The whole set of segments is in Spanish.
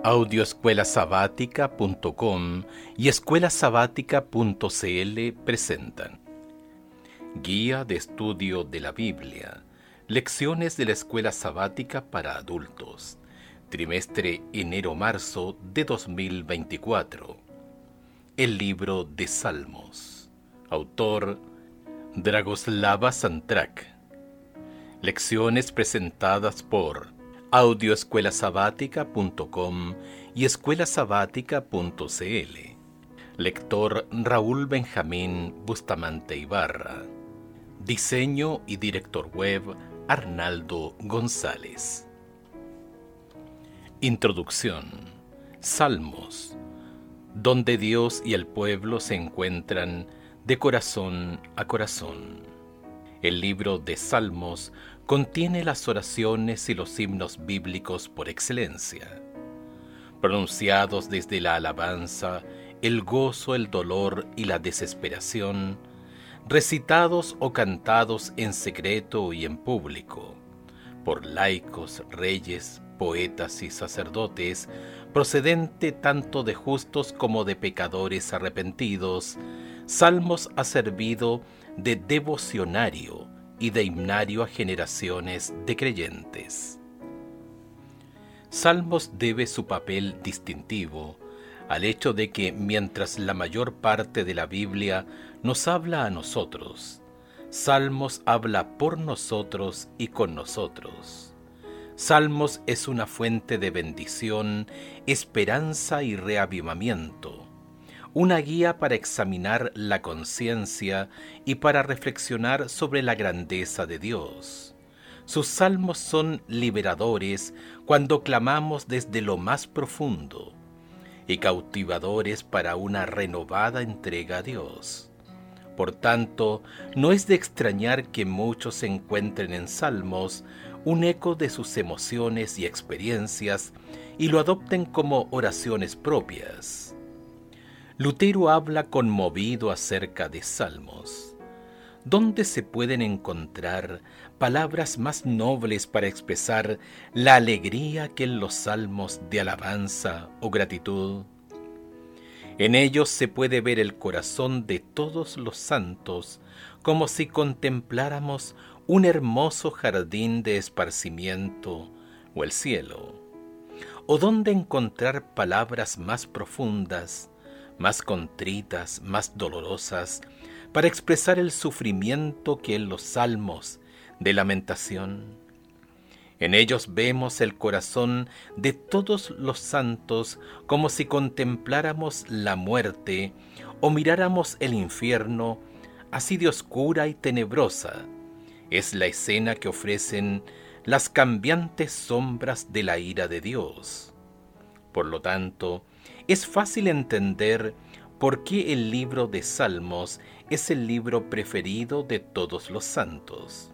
Audioescuelasabática.com y escuelasabática.cl presentan Guía de Estudio de la Biblia, Lecciones de la Escuela Sabática para Adultos, trimestre enero-marzo de 2024. El libro de Salmos. Autor Dragoslava Santrak. Lecciones presentadas por audioescuelasabática.com y escuelasabática.cl. Lector Raúl Benjamín Bustamante Ibarra. Diseño y director web Arnaldo González. Introducción. Salmos, donde Dios y el pueblo se encuentran de corazón a corazón. El libro de Salmos contiene las oraciones y los himnos bíblicos por excelencia, pronunciados desde la alabanza, el gozo, el dolor y la desesperación, recitados o cantados en secreto y en público, por laicos, reyes, poetas y sacerdotes, procedente tanto de justos como de pecadores arrepentidos. Salmos ha servido de devocionario y de himnario a generaciones de creyentes. Salmos debe su papel distintivo al hecho de que mientras la mayor parte de la Biblia nos habla a nosotros, Salmos habla por nosotros y con nosotros. Salmos es una fuente de bendición, esperanza y reavivamiento, una guía para examinar la conciencia y para reflexionar sobre la grandeza de Dios. Sus salmos son liberadores cuando clamamos desde lo más profundo y cautivadores para una renovada entrega a Dios. Por tanto, no es de extrañar que muchos encuentren en Salmos un eco de sus emociones y experiencias y lo adopten como oraciones propias. Lutero habla conmovido acerca de Salmos. ¿Dónde se pueden encontrar palabras más nobles para expresar la alegría que en los salmos de alabanza o gratitud? En ellos se puede ver el corazón de todos los santos, como si contempláramos un hermoso jardín de esparcimiento o el cielo. ¿O dónde encontrar palabras más profundas, más contritas, más dolorosas, para expresar el sufrimiento que en los salmos de lamentación? En ellos vemos el corazón de todos los santos, como si contempláramos la muerte o miráramos el infierno, así de oscura y tenebrosa es la escena que ofrecen las cambiantes sombras de la ira de Dios. Por lo tanto, es fácil entender por qué el libro de Salmos es el libro preferido de todos los santos.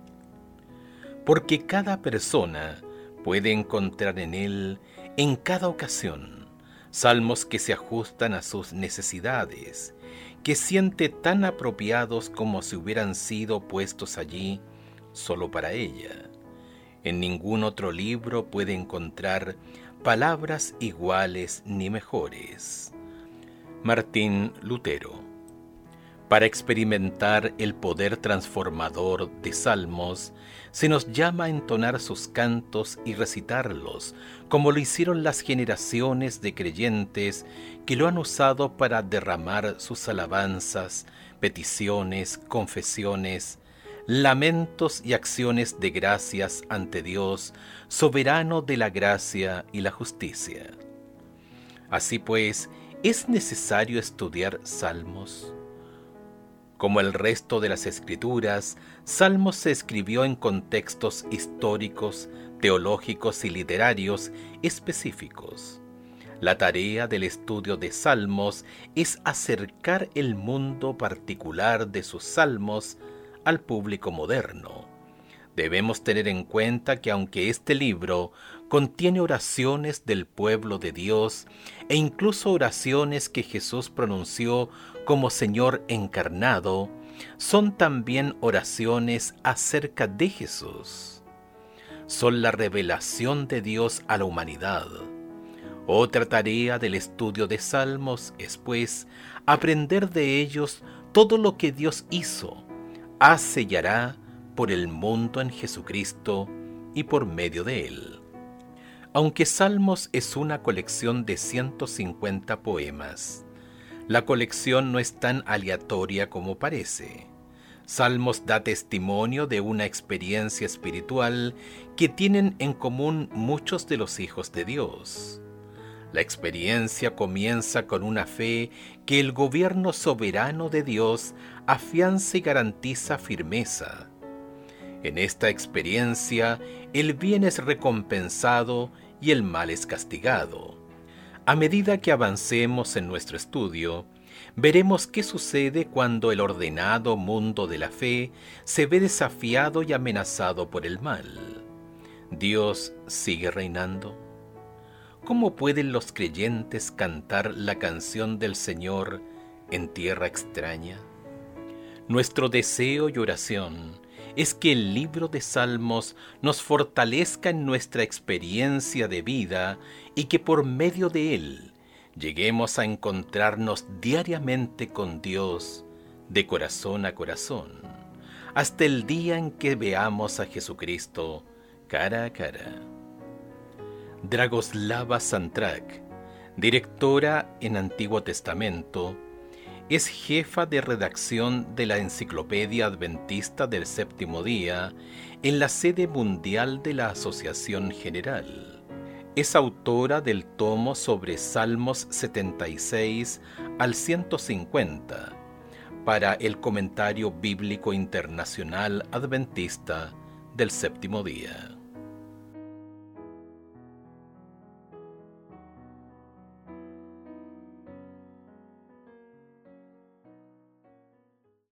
Porque cada persona puede encontrar en él, en cada ocasión, salmos que se ajustan a sus necesidades, que siente tan apropiados como si hubieran sido puestos allí solo para ella. En ningún otro libro puede encontrar palabras iguales ni mejores. Martín Lutero. Para experimentar el poder transformador de Salmos, se nos llama a entonar sus cantos y recitarlos, como lo hicieron las generaciones de creyentes que lo han usado para derramar sus alabanzas, peticiones, confesiones, lamentos y acciones de gracias ante Dios, soberano de la gracia y la justicia. Así pues, ¿es necesario estudiar Salmos? Como el resto de las Escrituras, Salmos se escribió en contextos históricos, teológicos y literarios específicos. La tarea del estudio de Salmos es acercar el mundo particular de sus salmos al público moderno. Debemos tener en cuenta que aunque este libro contiene oraciones del pueblo de Dios e incluso oraciones que Jesús pronunció como Señor encarnado, son también oraciones acerca de Jesús. Son la revelación de Dios a la humanidad, Otra tarea del estudio de Salmos es, pues, aprender de ellos todo lo que Dios hizo, hace y hará por el mundo en Jesucristo y por medio de Él. Aunque Salmos es una colección de 150 poemas, la colección no es tan aleatoria como parece. Salmos da testimonio de una experiencia espiritual que tienen en común muchos de los hijos de Dios. La experiencia comienza con una fe que el gobierno soberano de Dios afianza y garantiza firmeza. En esta experiencia, el bien es recompensado y el mal es castigado. A medida que avancemos en nuestro estudio, veremos qué sucede cuando el ordenado mundo de la fe se ve desafiado y amenazado por el mal. ¿Dios sigue reinando? ¿Cómo pueden los creyentes cantar la canción del Señor en tierra extraña? Nuestro deseo y oración es que el libro de Salmos nos fortalezca en nuestra experiencia de vida y que por medio de él lleguemos a encontrarnos diariamente con Dios de corazón a corazón, hasta el día en que veamos a Jesucristo cara a cara. Dragoslava Santrak, directora en Antiguo Testamento, es jefa de redacción de la Enciclopedia Adventista del Séptimo Día en la sede mundial de la Asociación General. Es autora del tomo sobre Salmos 76 al 150 para el Comentario Bíblico Internacional Adventista del Séptimo Día.